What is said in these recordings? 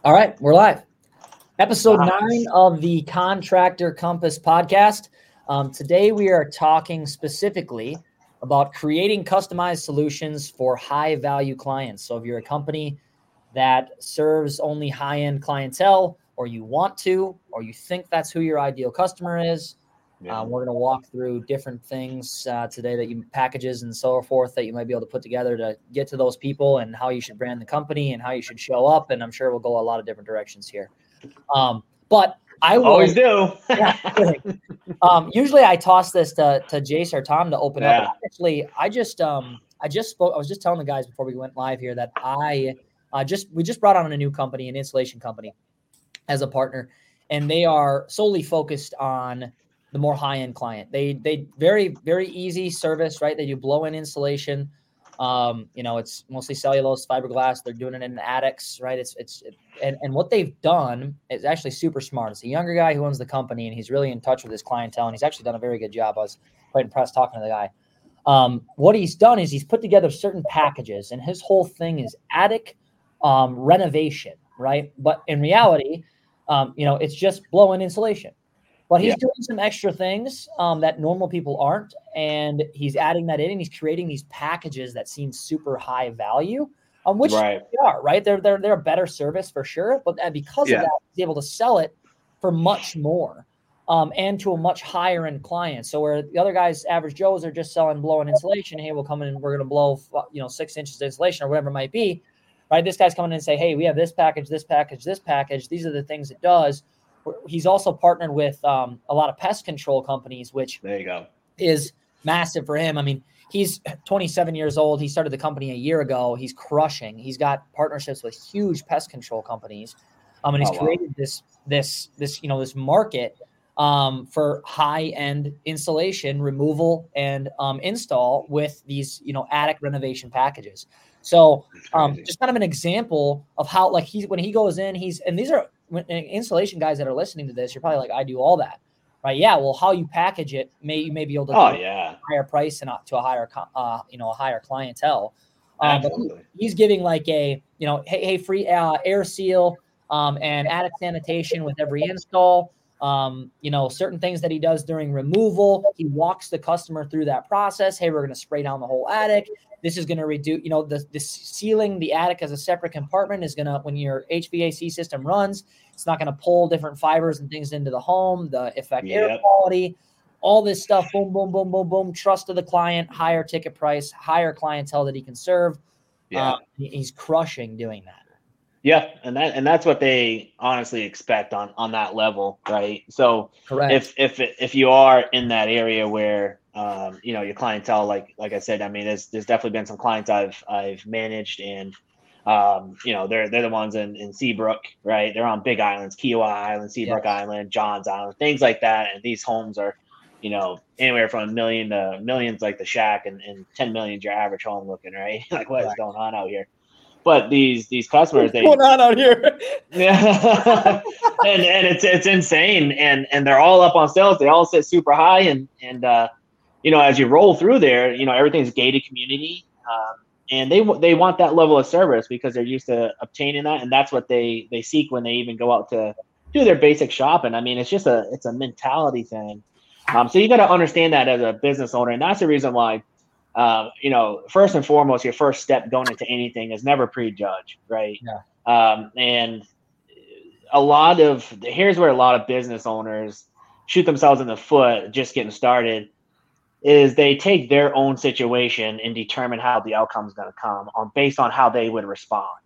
All right, we're live. Episode Nice. 9 of the Contractor Compass podcast. Today we are talking specifically about creating customized solutions for high-value clients. So if you're a company that serves only high-end clientele, or you want to, or you think that's who your ideal customer is, we're going to walk through different things today that you packages and so forth that you might be able to put together to get to those people, and how you should brand the company and how you should show up. And I'm sure we'll go a lot of different directions here. But I will always do. Usually I toss this to Jace or Tom to open up. Actually, I was just telling the guys before we went live here that we just brought on a new company, an installation company, as a partner, and they are solely focused on the more high-end client. They very, very easy service, right? They do blow-in installation. It's mostly cellulose, fiberglass. They're doing it in attics, right? And what they've done is actually super smart. It's a younger guy who owns the company, and he's really in touch with his clientele, and he's actually done a very good job. I was quite impressed talking to the guy. What he's done is he's put together certain packages, and his whole thing is attic renovation, right? But in reality, it's just blow-in insulation. But he's doing some extra things that normal people aren't, and he's adding that in, and he's creating these packages that seem super high value, which they are, right? They're a better service for sure, but because of that, he's able to sell it for much more, and to a much higher end client. So where the other guys, average Joes, are just selling blow-in insulation, hey, we'll come in and we're going to blow 6 inches of insulation or whatever it might be, right? This guy's coming in and say, hey, we have this package, this package, this package. These are the things it does. He's also partnered with a lot of pest control companies, which is massive for him. I mean, he's 27 years old. He started the company a year ago. He's crushing. He's got partnerships with huge pest control companies, and he's created this market for high-end installation, removal, and install with these attic renovation packages. So just kind of an example of how when he goes in, and these are installation guys that are listening to this, you're probably like, I do all that, right? Yeah. Well, how you package it, you may be able to do a higher price and to a higher, a higher clientele. But he's giving like a, hey, free air seal and attic sanitation with every install. Certain things that he does during removal. He walks the customer through that process. Hey, we're going to spray down the whole attic. This is going to reduce, the sealing the attic as a separate compartment is going to, when your HVAC system runs, it's not going to pull different fibers and things into the home, affect air quality, all this stuff. Boom, boom, boom, boom, boom. Trust of the client, higher ticket price, higher clientele that he can serve. He's crushing doing that. Yeah, and that's what they honestly expect on that level, right? So if you are in that area where your clientele, like I said, I mean, there's definitely been some clients I've managed, and they're the ones in Seabrook, right? They're on big islands, Kiowa Island, Seabrook Island, Johns Island, things like that, and these homes are anywhere from $1 million to millions, like the Shack, and 10 million your average home looking, right? Like what is going on out here? But these customers, what's going on out here? and it's insane, and they're all up on sales. They all sit super high, and as you roll through there, everything's gated community, and they want that level of service because they're used to obtaining that, and that's what they seek when they even go out to do their basic shopping. I mean, it's a mentality thing. So you got to understand that as a business owner, and that's the reason why. First and foremost, your first step going into anything is never prejudge, right? Yeah. And here's where a lot of business owners shoot themselves in the foot just getting started, is they take their own situation and determine how the outcome is going to come based on how they would respond.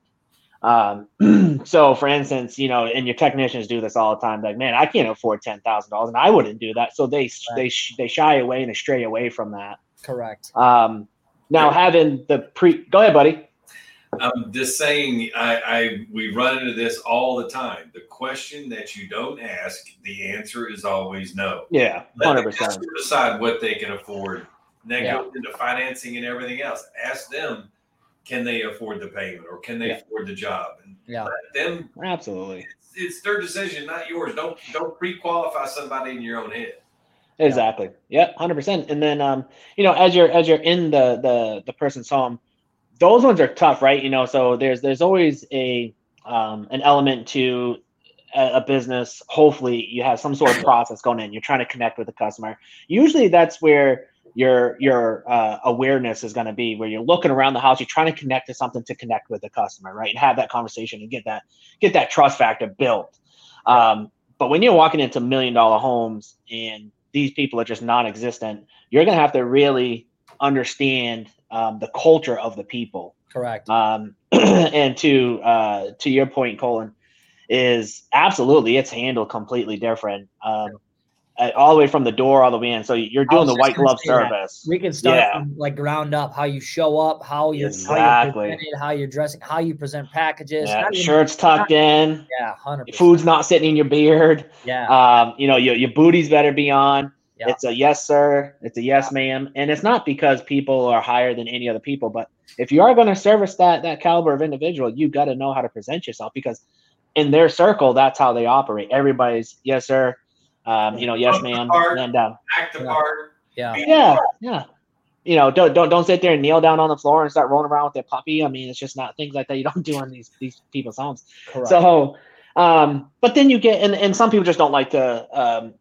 So for instance, and your technicians do this all the time. Like, man, I can't afford $10,000 and I wouldn't do that. So they shy away and they stray away from that. Correct. Now having go ahead, buddy. I'm just saying, we run into this all the time. The question that you don't ask, the answer is always no. Yeah, 100%. Decide what they can afford. And then go into financing and everything else. Ask them, can they afford the payment or can they afford the job? And let them. Absolutely. It's their decision, not yours. Don't pre-qualify somebody in your own head. Exactly. Yeah, 100%. And then, as you're in the person's home, those ones are tough, right? So there's always a an element to a business. Hopefully you have some sort of process going in. You're trying to connect with the customer. Usually that's where your awareness is going to be, where you're looking around the house, you're trying to connect to something to connect with the customer, right? And have that conversation and get that trust factor built. But when you're walking into $1 million homes and these people are just non-existent, you're going to have to really understand the culture of the people. Correct. And to your point, Colin, is absolutely, it's handled completely different. All the way from the door all the way in. So you're doing the white glove service. We can start from like ground up, how you show up, how you're presented, how you're dressing, how you present packages. Yeah, shirts tucked in. Yeah, 100%. Food's not sitting in your beard. Yeah. Your booties better be on. Yeah. It's a yes, sir. It's a yes, ma'am. And it's not because people are higher than any other people, but if you are going to service that caliber of individual, you got to know how to present yourself, because in their circle, that's how they operate. Everybody's yes, sir. Yes, ma'am. And act the part. Yeah. Don't sit there and kneel down on the floor and start rolling around with their puppy. I mean, it's just not things like that you don't do on these people's homes. Correct. So, but then you get, and some people just don't like to,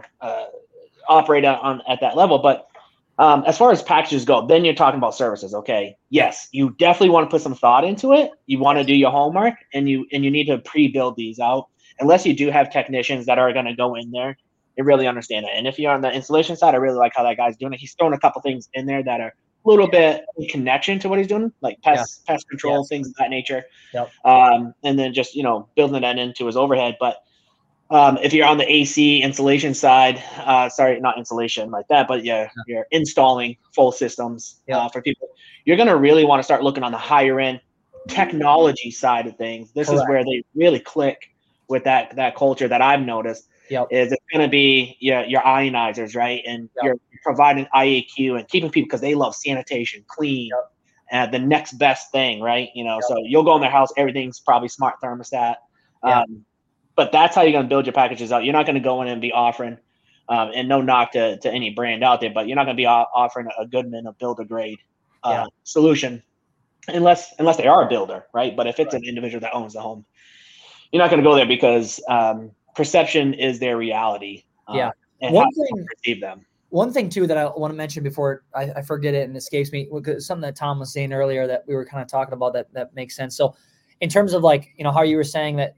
operate at that level. But as far as packages go, then you're talking about services. Okay. Yes, you definitely want to put some thought into it. You want to do your homework, and you need to pre-build these out. Unless you do have technicians that are going to go in there and really understand it. And if you're on the installation side, I really like how that guy's doing it. He's throwing a couple things in there that are a little bit in connection to what he's doing, like pest control, things of that nature. Yep. And then just, building that into his overhead. But if you're on the AC installation side, sorry, not installation like that, but you're installing full systems for people, you're going to really want to start looking on the higher end technology side of things. This is where they really click with that culture that I've noticed. Is it's going to be your ionizers, right? And you're providing IAQ and keeping people, because they love sanitation, clean, the next best thing, right? So you'll go in their house, everything's probably smart thermostat. But that's how you're going to build your packages out. You're not going to go in and be offering, and no knock to any brand out there, but you're not going to be offering a Goodman, a builder grade solution, unless they are a builder, right? But if it's an individual that owns the home, you're not going to go there, because perception is their reality. And how you perceive them. One thing too that I want to mention before I forget it and escapes me, something that Tom was saying earlier that we were kind of talking about that makes sense. So in terms of how you were saying that,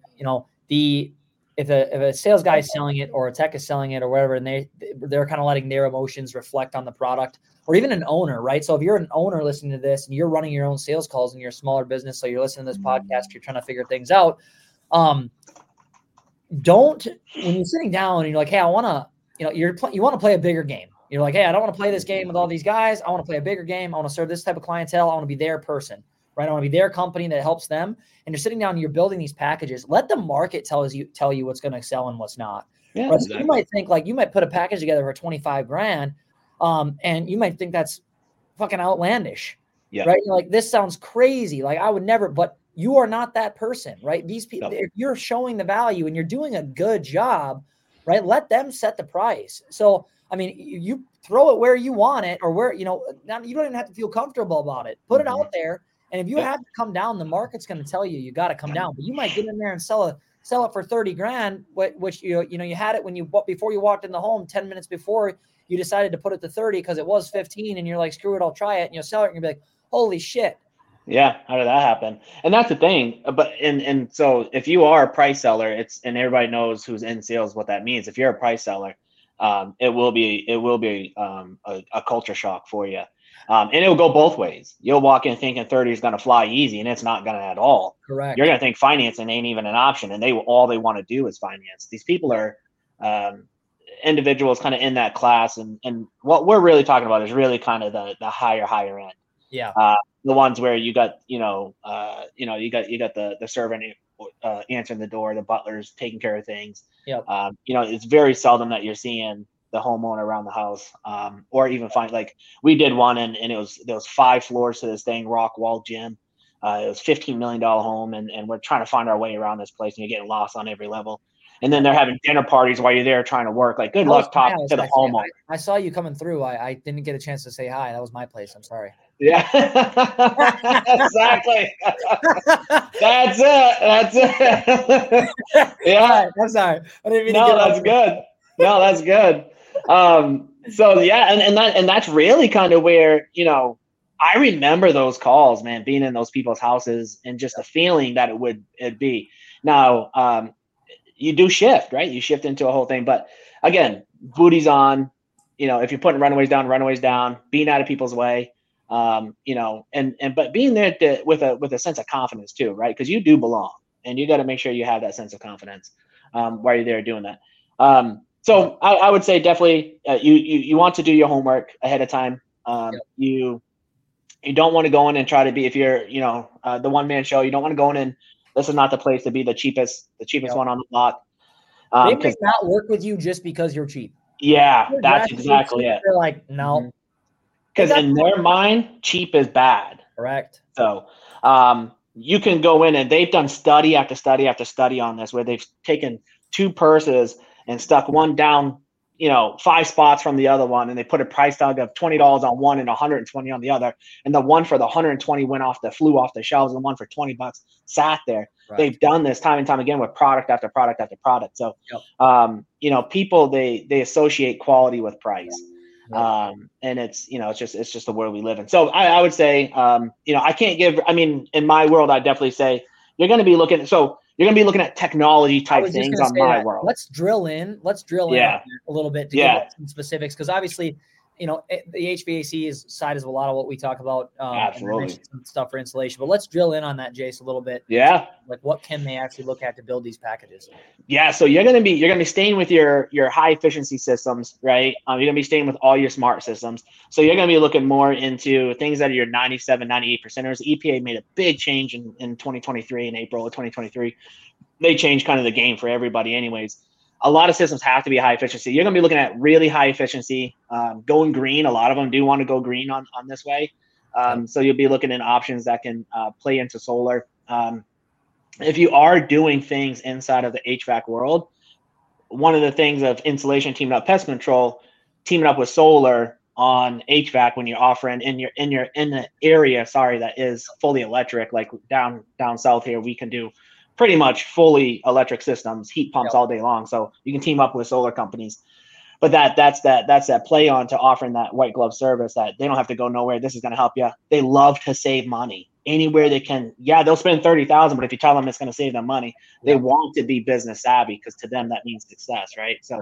if a sales guy is selling it or a tech is selling it or whatever, and they're kind of letting their emotions reflect on the product, or even an owner, right? So if you're an owner listening to this and you're running your own sales calls in your smaller business, so you're listening to this podcast, you're trying to figure things out. When you're sitting down and you're like, hey, I want to, you want to play a bigger game. You're like, hey, I don't want to play this game with all these guys. I want to play a bigger game. I want to serve this type of clientele. I want to be their person, right? I want to be their company that helps them. And you're sitting down and you're building these packages. Let the market tell you what's going to sell and what's not. Yeah, right? Exactly. So you might think you might put a package together for $25,000, and you might think that's fucking outlandish, right? You're like, this sounds crazy. Like I would never, but you are not that person, right? These people, if you're showing the value and you're doing a good job, right? Let them set the price. So, I mean, you throw it where you want it, or where, you don't even have to feel comfortable about it. Put it out there. And if you have to come down, the market's going to tell you got to come down, but you might get in there and sell it for $30,000, which, you had it before you walked in the home, 10 minutes before you decided to put it to 30 because it was 15, and you're like, screw it, I'll try it. And you'll sell it and you'll be like, holy shit. Yeah, how did that happen? And that's the thing. But and so if you are a price seller, and everybody knows who's in sales what that means. If you're a price seller, it will be a culture shock for you. And it will go both ways. You'll walk in thinking 30 is going to fly easy, and it's not going to at all. Correct. You're going to think financing ain't even an option, and all they want to do is finance. These people are individuals kind of in that class, and what we're really talking about is really kind of the higher end. Yeah. The ones where you got you got the servant answering the door, the butlers taking care of things. Yep. It's very seldom that you're seeing the homeowner around the house, or even we did one, and there was 5 floors to this thing, rock wall gym. It was $15 million home, and we're trying to find our way around this place, and you're getting lost on every level. And then they're having dinner parties while you're there trying to work. Good luck talking to the homeowner. I saw you coming through. I didn't get a chance to say hi. That was my place. I'm sorry. Yeah, exactly. That's it. Yeah, right, I'm sorry. I didn't mean to no, that's good. No, that's good. So yeah, and that's really kind of where, you know, I remember those calls, man, being in those people's houses and just the feeling that it'd be. Now, you do shift, right? You shift into a whole thing, but again, booty's on. You know, if you're putting runaways down, being out of people's way. You know, but being there with a sense of confidence too, right? Because you do belong, and you got to make sure you have that sense of confidence while you're there doing that. So I would say definitely you want to do your homework ahead of time. You don't want to go in and try to be, if you're, you know, the one man show, you don't want to go in and this is not the place to be the cheapest one on the block. They might not work with you just because you're cheap. Yeah, that's exactly it. They're like, no. Because in their mind, cheap is bad. Correct. So you can go in, and they've done study after study after study on this, where they've taken two purses and stuck one down, you know, 5 spots from the other one, and they put a price tag of $20 on one and $120 on the other, and the one for the $120 flew off the shelves, and the one for $20 sat there. Right. They've done this time and time again with product after product after product. So, you know, people they associate quality with price. And it's, you know, it's just the world we live in. So I would say, you know, I can't give, I mean, in my world, I'd definitely say you're going to be looking at technology type things on my world. Let's drill in a little bit to get some specifics. Cause obviously, you know, the HVAC side is a lot of what we talk about. Absolutely. Some stuff for installation, but let's drill in on that, Jace, a little bit. Yeah. Like what can they actually look at to build these packages? Yeah. So you're going to be staying with your high efficiency systems, right? You're going to be staying with all your smart systems. So you're going to be looking more into things that are your 97, 98%. The EPA made a big change in 2023, in April of 2023. They changed kind of the game for everybody anyways. A lot of systems have to be high efficiency. You're going to be looking at really high efficiency, going green. A lot of them do want to go green on this way. So you'll be looking at options that can play into solar. If you are doing things inside of the HVAC world, one of the things of insulation teaming up pest control, teaming up with solar on HVAC when you're offering in the area, that is fully electric, like down south here, we can do pretty much fully electric systems, heat pumps all day long. So you can team up with solar companies, but that's that play on to offering that white glove service that they don't have to go nowhere. This is going to help you. They love to save money anywhere they can. Yeah, they'll spend $30,000, but if you tell them it's going to save them money, they want to be business savvy because to them that means success, right? So,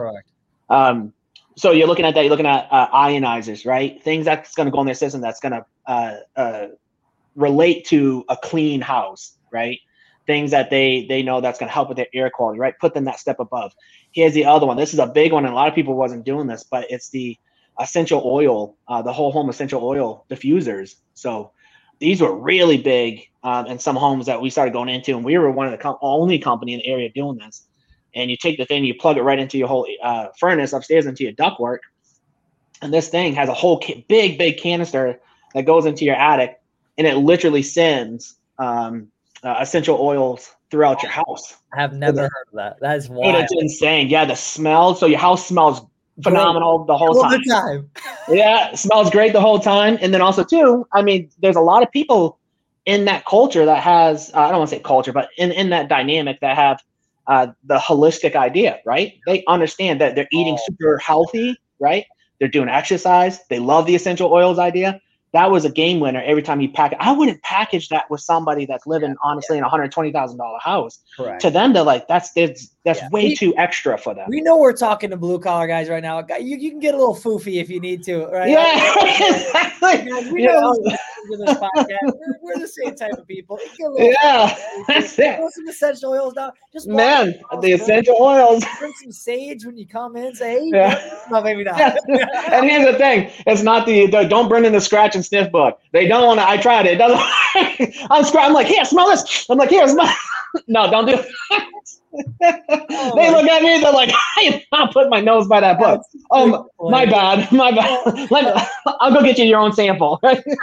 so you're looking at that. You're looking at ionizers, right? Things that's going to go in their system that's going to relate to a clean house, right? Things that they know that's going to help with their air quality, right? Put them that step above. Here's the other one. This is a big one, and a lot of people wasn't doing this, but it's the essential oil, the whole home essential oil diffusers. So these were really big in some homes that we started going into, and we were one of the only company in the area doing this. And you take the thing, you plug it right into your whole furnace upstairs into your ductwork, and this thing has a whole big canister that goes into your attic, and it literally sends essential oils throughout your house. I have never heard of that. That's wild. It's insane. Yeah, the smell. So your house smells phenomenal the whole time. Yeah, it smells great the whole time. And then also too, I mean, there's a lot of people in that culture that has, I don't want to say culture, but in that dynamic that have the holistic idea, right? They understand that they're eating super healthy, right? They're doing exercise. They love the essential oils idea. That was a game winner every time you pack it. I wouldn't package that with somebody that's living honestly in a $120,000 house. Correct. To them, they're like, that's way too extra for them. We know we're talking to blue collar guys right now. You can get a little foofy if you need to, right? Yeah, exactly. We know this podcast. We're the same type of people. That's it. Throw some essential oils down. Just the essential oils. Bring some sage when you come in. Say, hey, no, maybe not. And here's the thing: it's not the don't bring in the scratch and sniff book. They don't want to. I tried it. It doesn't. I'm like, here, smell this. I'm like, here, smell. No, don't do it. They look at me. They're like, I am not putting my nose by that book. Oh, my bad. I'll go get you your own sample.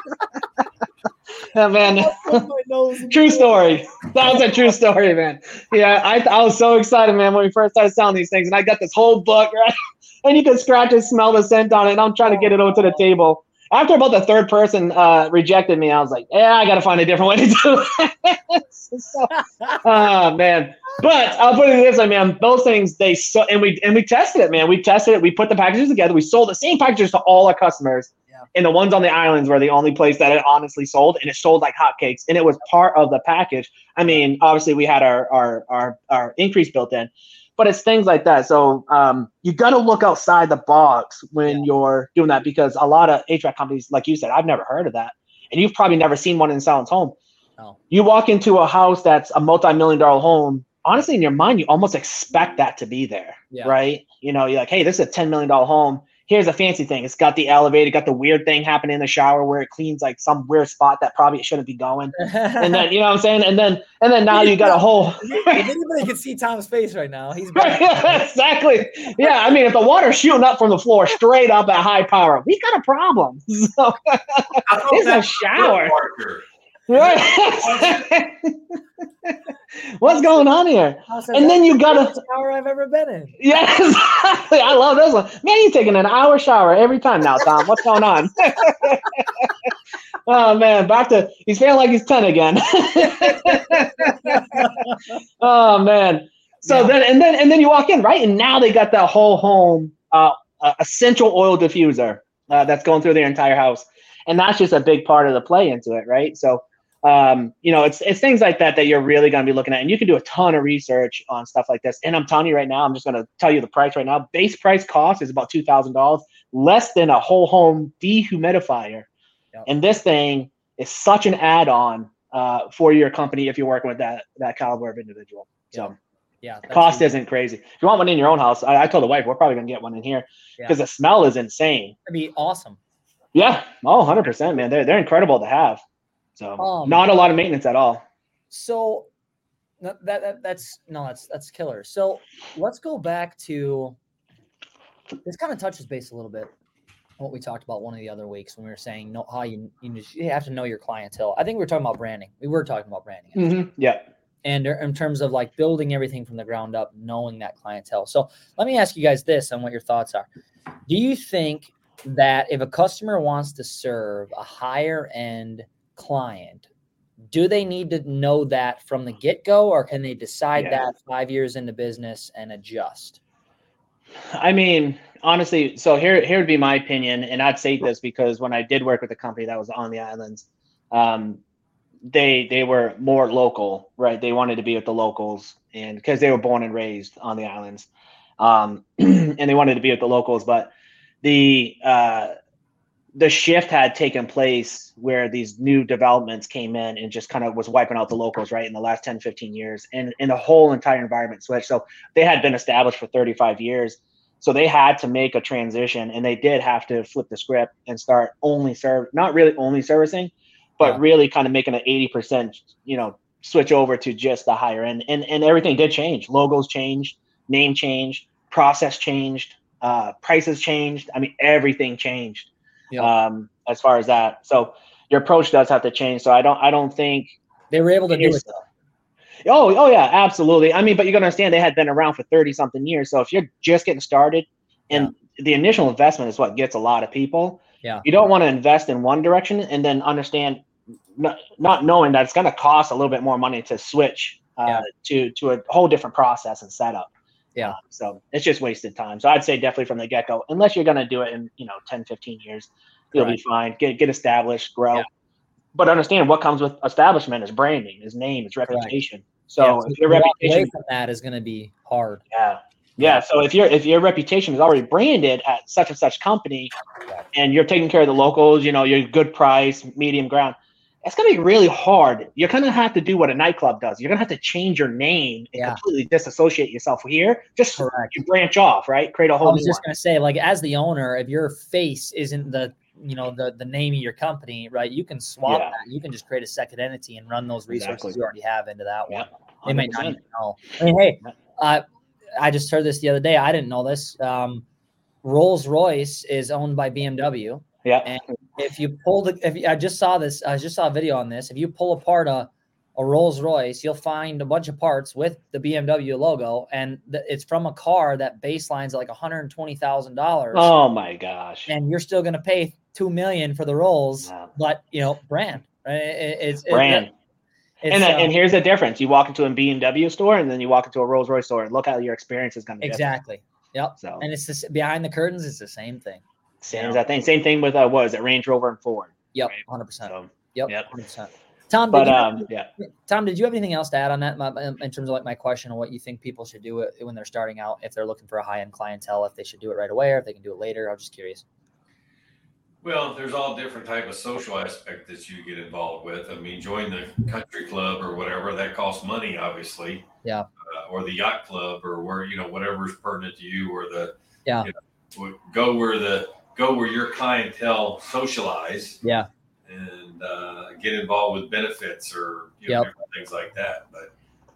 Yeah, man. True story. That was a true story, man. Yeah, I was so excited, man, when we first started selling these things, and I got this whole book, right? And you can scratch and smell the scent on it, and I'm trying to get it over to the table. after about the third person rejected me, I was like, yeah, I got to find a different way to do it. So, oh man. But I'll put it this way, man. Those things and we tested it, man. We tested it. We put the packages together. We sold the same packages to all our customers. Yeah. And the ones on the islands were the only place that it honestly sold, and it sold like hotcakes. And it was part of the package. I mean, obviously we had our increase built in. But it's things like that. So you got to look outside the box when you're doing that, because a lot of HVAC companies, like you said, I've never heard of that. And you've probably never seen one in Silence Home. No. You walk into a house that's a multi-million-dollar home. Honestly, in your mind, you almost expect that to be there, right? You know, you're like, hey, this is a $10 million home. Here's a fancy thing. It's got the elevator, got the weird thing happening in the shower where it cleans like some weird spot that probably it shouldn't be going. And then, you know what I'm saying? And then now you got a whole. If anybody can see Tom's face right now, he's exactly. Yeah, I mean, if the water's shooting up from the floor straight up at high power, we got a problem. So it's a shower. Right. What's going on here? And then you got the shower I've ever been in. Yes, I love this one. Man, you're taking an hour shower every time now, Tom. What's going on? Oh man, he's feeling like he's 10 again. Oh man. So then you walk in, right? And now they got that whole home essential oil diffuser that's going through their entire house. And that's just a big part of the play into it, right? So you know, it's things like that you're really going to be looking at, and you can do a ton of research on stuff like this. And I'm telling you right now, I'm just going to tell you the price right now. Base price cost is about $2,000, less than a whole home dehumidifier. Yep. And this thing is such an add-on for your company if you're working with that caliber of individual. So cost isn't crazy. If you want one in your own house, I told the wife we're probably going to get one in here because the smell is insane. It'd be awesome. Yeah. Oh, 100%, man. They're incredible to have. So not a lot of maintenance at all. So that's killer. So let's go back to this. Kind of touches base a little bit on what we talked about one of the other weeks when we were saying how you have to know your clientele. I think we were talking about branding. We were talking about branding. Mm-hmm. Yeah. And in terms of like building everything from the ground up, knowing that clientele. So let me ask you guys this on what your thoughts are. Do you think that if a customer wants to serve a higher end client, do they need to know that from the get-go, or can they decide that 5 years into business and adjust? I mean, honestly, so here would be my opinion, and I'd say this because when I did work with a company that was on the islands, they were more local, right? They wanted to be with the locals, and because they were born and raised on the islands, and they wanted to be with the locals, but the shift had taken place where these new developments came in and just kind of was wiping out the locals, right, in the last 10, 15 years. And the whole entire environment switched. So they had been established for 35 years. So they had to make a transition, and they did have to flip the script and start not really only servicing, but really kind of making an 80%, switch over to just the higher end. And everything did change. Logos changed, name changed, process changed, prices changed. I mean, everything changed. As far as that. So your approach does have to change. So I don't think they were able to do it. Oh yeah, absolutely. I mean, but you gotta understand they had been around for 30 something years. So if you're just getting started and the initial investment is what gets a lot of people. Yeah. You don't want to invest in one direction and then understand not knowing that it's going to cost a little bit more money to switch to a whole different process and setup. Yeah. So it's just wasted time. So I'd say definitely from the get-go, unless you're going to do it in, 10, 15 years, you'll be fine. Get established, grow. Yeah. But understand what comes with establishment is branding, is name, is reputation. So if your reputation from that is going to be hard. Yeah. So if your reputation is already branded at such and such company and you're taking care of the locals, you're good price, medium ground, it's going to be really hard. You're going to have to do what a nightclub does. You're going to have to change your name and completely disassociate yourself here. Just you branch off, right? Create a whole. I was just going to say, like, as the owner, if your face isn't the name of your company, right? You can swap that. You can just create a second entity and run those resources you already have into that one. They might not even know. I mean, hey, I just heard this the other day. I didn't know this. Rolls-Royce is owned by BMW. Yeah. And if you pull I just saw a video on this. If you pull apart a Rolls-Royce, you'll find a bunch of parts with the BMW logo, and it's from a car that baseline's at like $120,000. Oh my gosh! And you're still going to pay $2 million for the Rolls, but brand, right? It's brand. And here's the difference. You walk into a BMW store and then you walk into a Rolls Royce store and look how your experience is going to be. Exactly. Yep. So, and it's this, behind the curtains, it's the same thing. Same thing with what is it, Range Rover and Ford? Yep, right? 100%. So, yep, 100%. Tom, Tom, did you have anything else to add on that in terms of like my question on what you think people should do it when they're starting out, if they're looking for a high-end clientele, if they should do it right away or if they can do it later? I'm just curious. Well, there's all different type of social aspect that you get involved with. I mean, join the country club or whatever, that costs money, obviously. Yeah. Or the yacht club or where, whatever's pertinent to you, or go where your clientele socialize. Yeah. And get involved with benefits or different things like that. But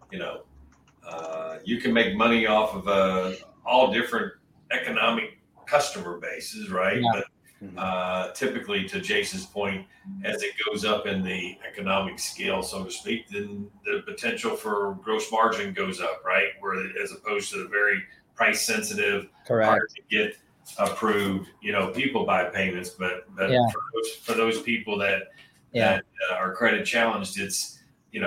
you can make money off of all different economic customer bases, right? Yeah. But typically, to Jason's point, as it goes up in the economic scale, so to speak, then the potential for gross margin goes up, right? Where as opposed to the very price sensitive, hard to get approved, people buy payments, but for those people that are credit challenged, it's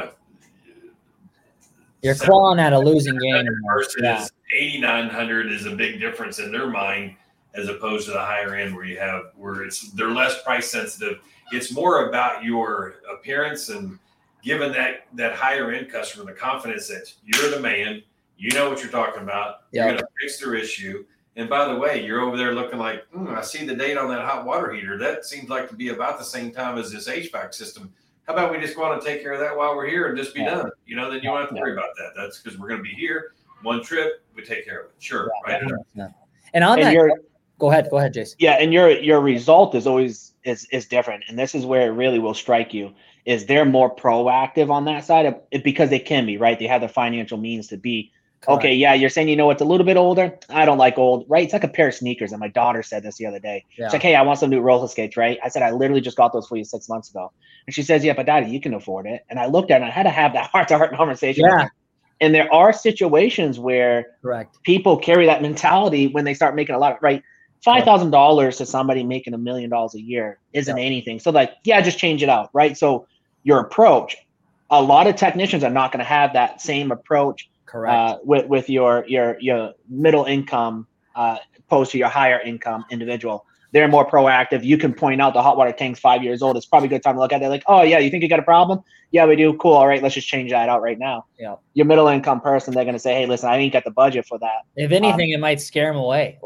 you're clawing at a losing game versus 8,900 is a big difference in their mind, as opposed to the higher end where they're less price sensitive. It's more about your appearance and giving that higher end customer the confidence that you're the man, you know what you're talking about, you're going to fix their issue. And by the way, you're over there looking like, I see the date on that hot water heater. That seems like to be about the same time as this HVAC system. How about we just go on and take care of that while we're here and just be done? Then you don't have to worry about that. That's because we're going to be here. One trip, we take care of it. Sure. Right. And go ahead, Jason. Yeah. And your result is always is different. And this is where it really will strike you, is they're more proactive on that side of it because they can be, right? They have the financial means to be. Correct. Okay, yeah, you're saying, it's a little bit older. I don't like old, right? It's like a pair of sneakers. And my daughter said this the other day. Yeah. She's like, hey, I want some new roller skates, right? I said, I literally just got those for you 6 months ago. And she says, yeah, but Daddy, you can afford it. And I looked at it and I had to have that heart-to-heart conversation. Yeah. And there are situations where people carry that mentality when they start making a lot of, right? $5,000 to somebody making $1 million a year isn't anything. So just change it out, right? So your approach, a lot of technicians are not going to have that same approach. Correct. With your middle income opposed to your higher income individual. They're more proactive. You can point out the hot water tank's 5 years old. It's probably a good time to look at it. They're like, oh yeah, you think you got a problem? Yeah, we do. Cool. All right, let's just change that out right now. Yeah. Your middle income person, they're gonna say, hey, listen, I ain't got the budget for that. If anything, it might scare them away.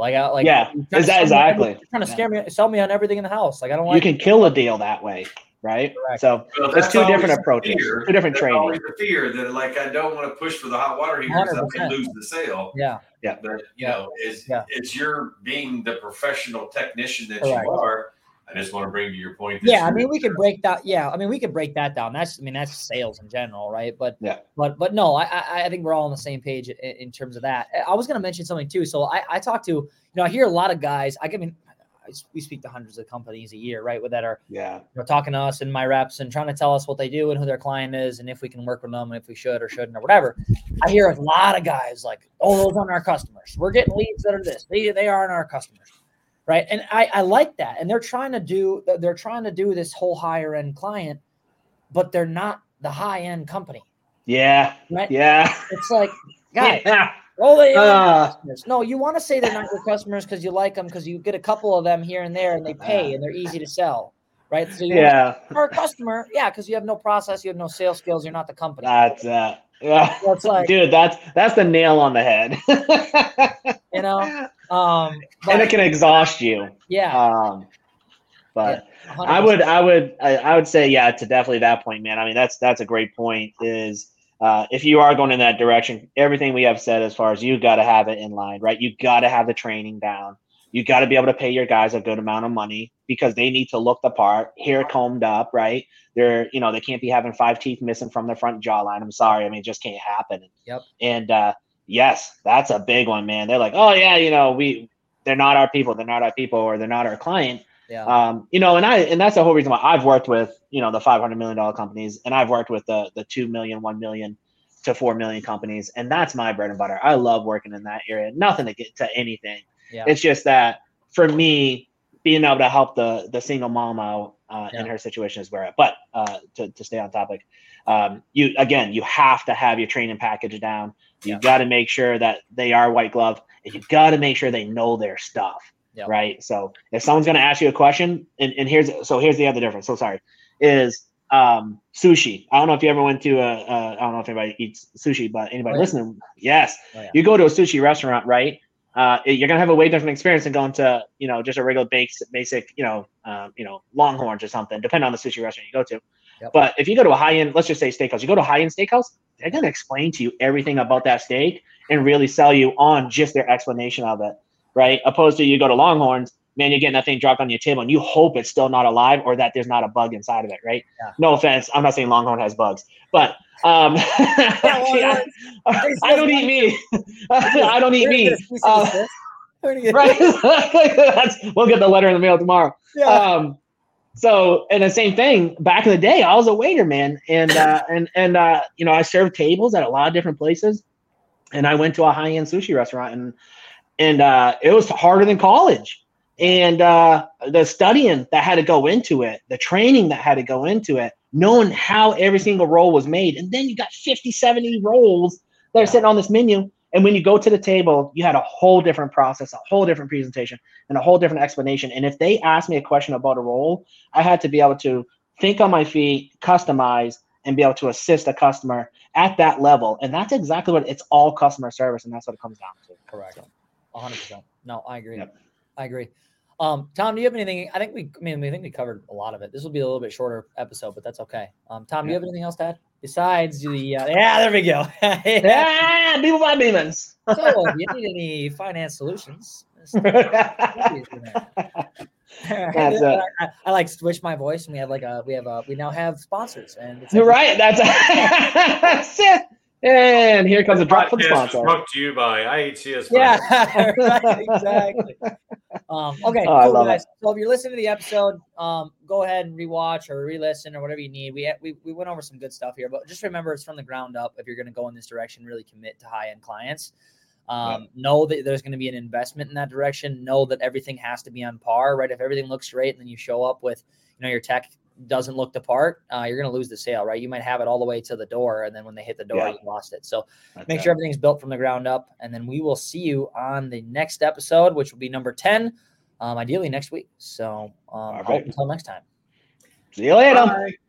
Exactly. Trying to sell me on everything in the house. I don't like. You can kill a deal that way. Right. Correct. So there's two different approaches, two different training. Always the fear that I don't want to push for the hot water heater because I may lose the sale. Yeah. Yeah. But it's your being the professional technician that you are. I just want to bring to your point. We could break that. Yeah. We could break that down. That's sales in general. Right. But no, I think we're all on the same page in terms of that. I was going to mention something too. So I talk to, I hear a lot of guys, we speak to hundreds of companies a year, right? That are talking to us and my reps and trying to tell us what they do and who their client is and if we can work with them and if we should or shouldn't or whatever. I hear a lot of guys like, oh, those aren't our customers. We're getting leads that are this. They aren't our customers, right? And I like that. And they're trying to do this whole higher end client, but they're not the high end company. Yeah. Right? Yeah. It's like, guys. Oh, they are customers. No, you want to say they're not your customers because you like them because you get a couple of them here and there and they pay and they're easy to sell, right? So you're a customer, because you have no process, you have no sales skills, you're not the company. That's That's like, dude, that's the nail on the head. And it can exhaust you. Yeah. But I would say, to definitely that point, man. That's a great point. Is if you are going in that direction, everything we have said as far as you got to have it in line, right? You got to have the training down. You got to be able to pay your guys a good amount of money because they need to look the part, hair combed up, right? They can't be having 5 teeth missing from their front jawline. I'm sorry. It just can't happen. Yep. And yes, that's a big one, man. They're like, oh yeah, they're not our people. They're not our people, or they're not our client. Yeah. And that's the whole reason why I've worked with, the $500 million companies, and I've worked with the 2 million, 1 million to 4 million companies. And that's my bread and butter. I love working in that area. Nothing to get to anything. Yeah. It's just that for me, being able to help the single mom out in her situation is where. But to stay on topic, you have to have your training package down. You got to make sure that they are white glove, and you got to make sure they know their stuff. Yep. Right. So if someone's going to ask you a question, and here's the other difference. So sorry, is sushi. I don't know if you ever went to I don't know if anybody eats sushi, but anybody listening, yes, you go to a sushi restaurant, right? You're gonna have a way different experience than going to just a regular basic Longhorns or something, depending on the sushi restaurant you go to. Yep. But if you go to a high-end, let's just say steakhouse, you go to a high-end steakhouse, they're gonna explain to you everything about that steak and really sell you on just their explanation of it, right? Opposed to you go to Longhorns, man, you're getting that thing dropped on your table and you hope it's still not alive or that there's not a bug inside of it, right? Yeah. No offense, I'm not saying Longhorn has bugs, but I don't eat meat. I don't eat meat. Right? We'll get the letter in the mail tomorrow. Yeah. So, and the same thing, back in the day, I was a waiter, man. And I served tables at a lot of different places. And I went to a high-end sushi restaurant and it was harder than college. And the studying that had to go into it, the training that had to go into it, knowing how every single roll was made. And then you got 50, 70 rolls that are sitting on this menu. And when you go to the table, you had a whole different process, a whole different presentation, and a whole different explanation. And if they asked me a question about a roll, I had to be able to think on my feet, customize, and be able to assist a customer at that level. And that's exactly what it's all customer service. And that's what it comes down to. Correct. 100%. No, I agree. Yep. I agree. Tom, do you have anything? I think we covered a lot of it. This will be a little bit shorter episode, but that's okay. Tom, do you have anything else to add besides the? There we go. People buy demons. So, if you need any finance solutions, that's it. I like switch my voice, and we now have sponsors, and it's right. That's it. And here comes a drop for the sponsor. Brought to you by IHCS. Yeah, right, exactly. Okay, cool, guys. So if you're listening to the episode, go ahead and rewatch or re-listen or whatever you need. We went over some good stuff here, but just remember it's from the ground up. If you're going to go in this direction, really commit to high-end clients. Know that there's going to be an investment in that direction. Know that everything has to be on par, right? If everything looks great and then you show up with, your tech doesn't look the part, you're going to lose the sale, right? You might have it all the way to the door, and then when they hit the door, you lost it. So make sure everything's built from the ground up, and then we will see you on the next episode, which will be number 10, ideally next week. So until next time. See you later. Bye.